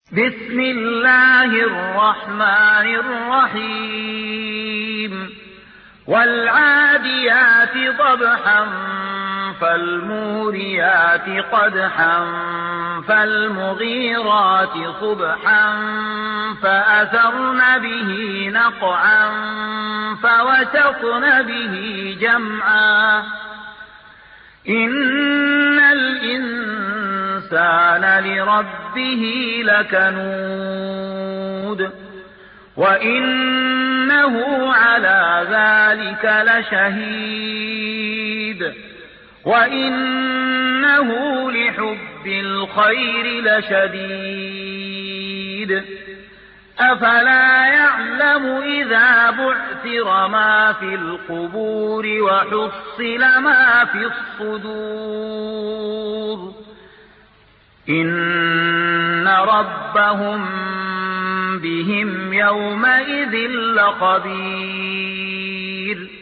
بسم الله الرحمن الرحيم والعاديات ضبحا فالموريات قدحا فالمغيرات صبحا فأثرن به نقعا فوسطن به جمعا إن الإنسان لربه لكنود وإنه على ذلك لشهيد وإنه لحب الخير لشديد أفلا يعلم إذا بعثر ما في القبور وحصل ما في الصدور إن ربهم بهم يومئذ لخبير